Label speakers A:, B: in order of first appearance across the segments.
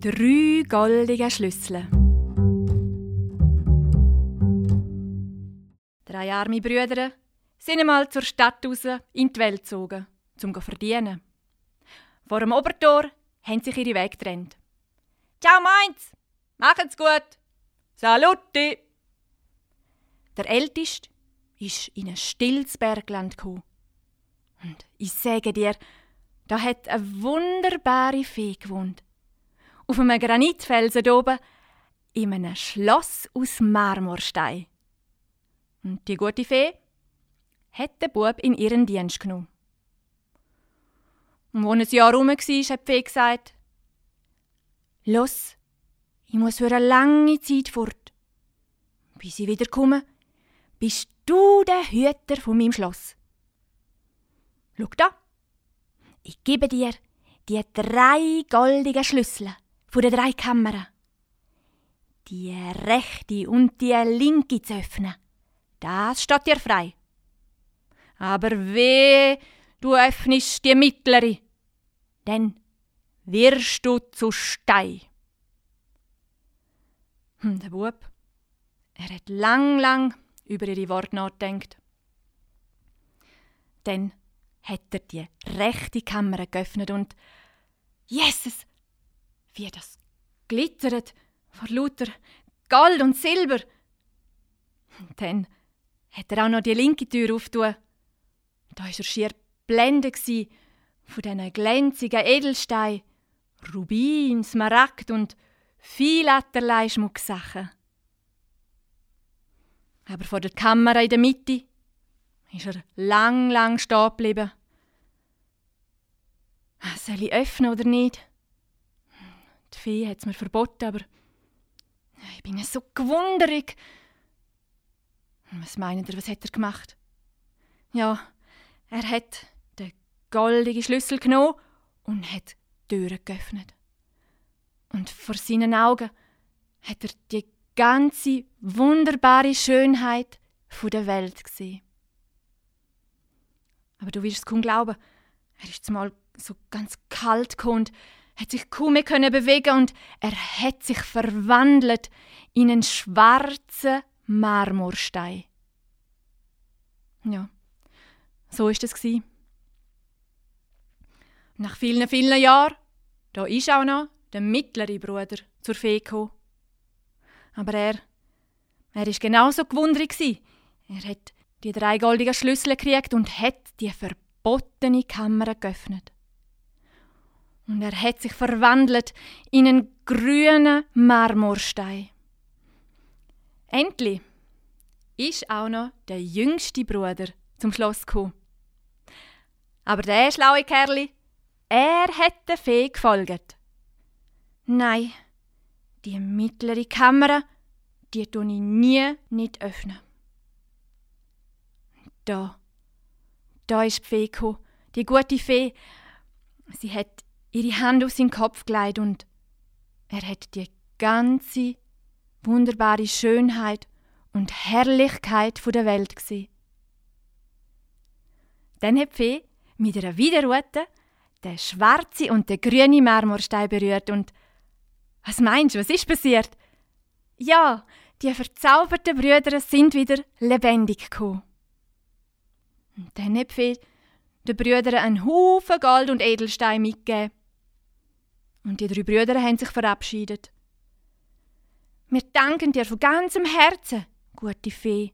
A: 3 goldige Schlüssel. 3 arme Brüder sind einmal zur Stadt raus in die Welt gezogen, um zu verdienen. Vor dem Obertor haben sich ihre Wege getrennt. «Ciao Mainz, machen's gut! Saluti!» Der Älteste ist in ein stilles Bergland gekommen. Und ich sage dir, da hat eine wunderbare Fee gewohnt. Auf einem Granitfelsen oben, in einem Schloss aus Marmorstein. Und die gute Fee hat den Bub in ihren Dienst genommen. Und als ein Jahr rum war, hat die Fee gesagt: «Los, ich muss für eine lange Zeit fort. Bis ich wiederkomme, bist du der Hüter von meinem Schloss. Schau da, ich gebe dir die 3 goldigen Schlüssel von den 3 Kammern. Die rechte und die linke zu öffnen, das steht dir frei. Aber wehe, du öffnest die mittlere, dann wirst du zu Stein.» Der Bub, er hat lang über ihre Worte nachgedacht. Dann hat er die rechte Kammer geöffnet und Jesus, wie das glitzert vor lauter Gold und Silber. Und dann hat er auch noch die linke Tür aufgetan. Da war er schier blendet von diesen glänzigen Edelsteinen, Rubin, Smaragd und vielerlei Schmucksachen. Aber vor der Kamera in der Mitte ist er lang stehen geblieben. Soll ich öffnen oder nicht? Die Fee hat es mir verboten, aber ich bin so gewundert. Was meint ihr, was hat er gemacht? Ja, er hat den goldenen Schlüssel genommen und hat die Türen geöffnet. Und vor seinen Augen hat er die ganze wunderbare Schönheit der Welt gesehen. Aber du wirst es kaum glauben, er ist zumal so ganz kalt und hat sich kaum mehr bewegen und er hat sich verwandelt in einen schwarzen Marmorstein. Ja, so ist es gsi. Nach vielen Jahren, da ist auch noch der mittlere Bruder zur Fee gekommen. Aber er ist genauso gewundert gsi. Er hat die 3 goldigen Schlüssel gekriegt und hat die verbotene Kammer geöffnet. Und er hat sich verwandelt in einen grünen Marmorstein. Endlich ist auch noch der jüngste Bruder zum Schloss gekommen. Aber der schlaue Kerli, er hat der Fee gefolgt. Nein, die mittlere Kammer, die tue ich nicht öffnen. Da ist die Fee gekommen, die gute Fee. Sie hat ihre Hand auf seinen Kopf gelegt und er hat die ganze wunderbare Schönheit und Herrlichkeit der Welt gesehen. Dann hat die Fee mit einer Widerrute den schwarzen und den grünen Marmorstein berührt und was meinst du, was ist passiert? Ja, die verzauberten Brüder sind wieder lebendig gekommen. Und dann hat die Fee den Brüdern einen Haufen Gold und Edelsteine mitgegeben. Und die 3 Brüder haben sich verabschiedet. Wir danken dir von ganzem Herzen, gute Fee.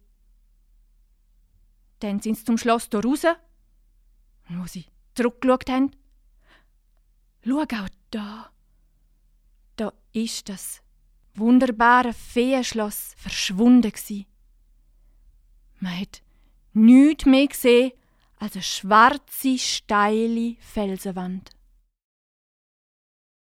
A: Dann sind sie zum Schlosstor raus. Und wo sie zurückgeschaut haben, schau auch da. Da ist das wunderbare Feenschloss verschwunden gsi. Man hat nichts mehr gesehen als eine schwarze, steile Felsenwand.